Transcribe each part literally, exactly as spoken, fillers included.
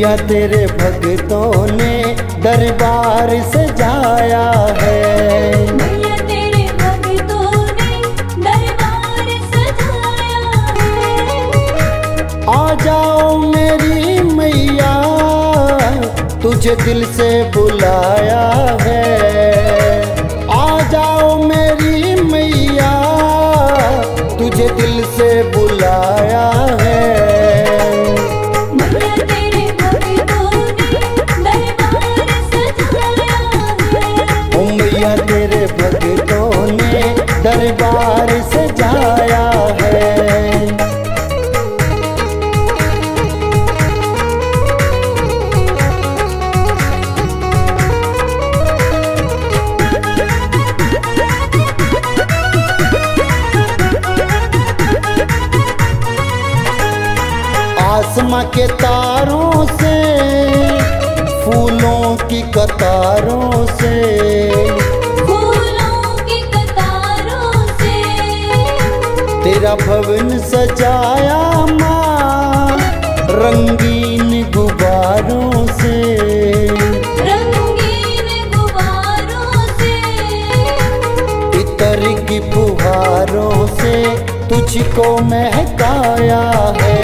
मैया तेरे भक्तों ने दरबार सजाया है। मैया तेरे भक्तों ने दरबार सजाया है। आ जाओ मेरी मैया तुझे दिल से बुलाया है। आ जाओ मेरी मैया तुझे दिल से बुलाया है। मैया तेरे भक्तों ने दरबार सजाया है। आसमां के तारों से फूलों की कतारों से फूलों की कतारों से तेरा भवन सजाया माँ रंगीन गुब्बारों से। रंगीन गुब्बारों से इत्र की फुहारों से तुझको महकाया है।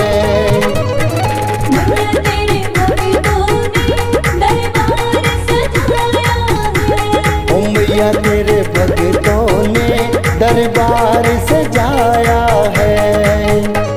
मैया तेरे भक्तों ने दरबार सजाया है।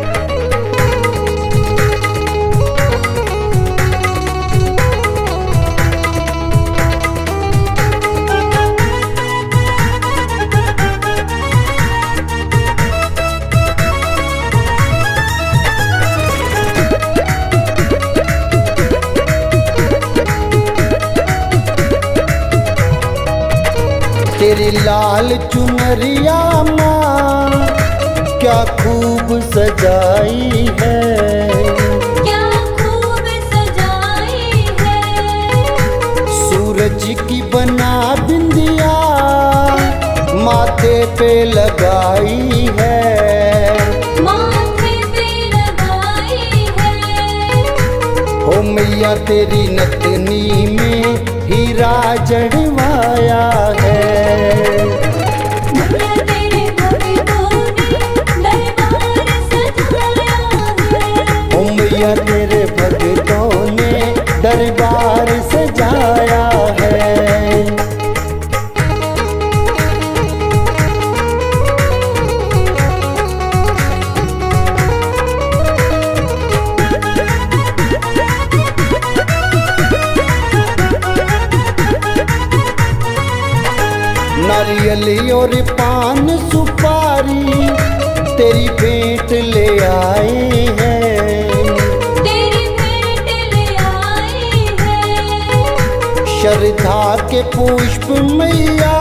तेरी लाल चुनरिया माँ क्या खूब सजाई है। क्या खूब सजाई है। सूरज की बना बिंदिया माथे पे लगाई है। माथे पे लगाई है। हो मैया तेरी नतनी में हीरा जड़वाया है। मैया तेरे भक्तों ने दरबार सजाया है। ओ मैया तेरे भक्तों ने दरबार सजाया है। नारियल और पान सुपारी तेरी भेंट ले आए हैं। तेरी भेंट ले आए हैं। श्रद्धा के पुष्प मैया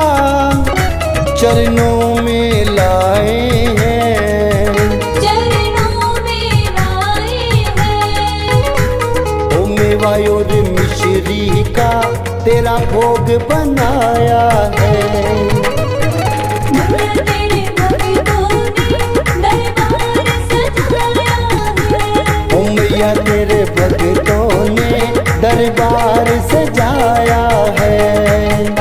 चरणों में लाए हैं। चरणों में लाए हैं। ओ मेवा और मिश्री का तेरा भोग बनाया है। मैया तेरे भक्तों ने दरबार सजाया है। ओ मैया तेरे भक्तों ने दरबार सजाया है।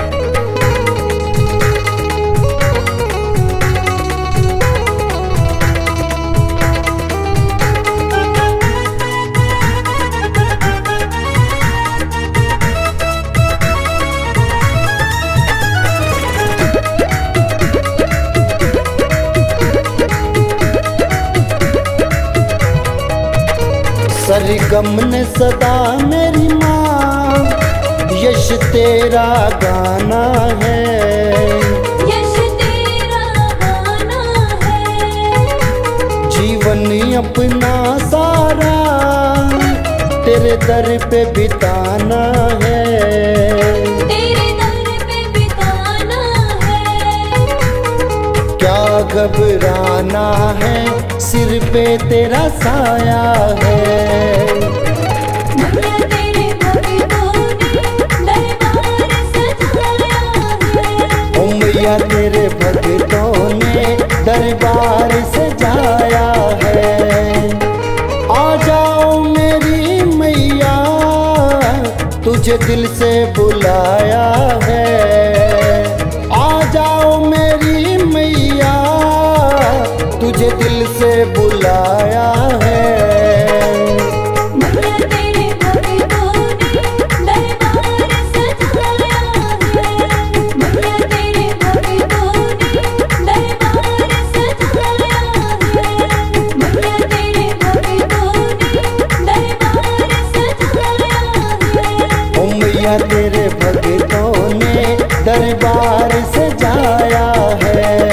सरगम ने सदा मेरी माँ यश तेरा गाना है। यश तेरा गाना है। जीवन अपना सारा तेरे दर पे बिताना है। तेरे दर पे बिताना है। क्या घबराना है सिर पे तेरा साया है। मैया तेरे भक्तों ने दरबार सजाया है। ओ मैया तेरे भक्तों ने दरबार सजाया है। आ जाओ मेरी मैया तुझे दिल से बुलाया है। आ जाओ मेरी मैया, तुझे दिल से बुलाया है। मैया तेरे भक्तों ने दरबार सजाया है। मैया तेरे भक्तों ने दरबार सजाया है। मैया तेरे भक्तों ने दरबार सजाया है। ओ मैया तेरे भक्तों ने दरबार सजाया है।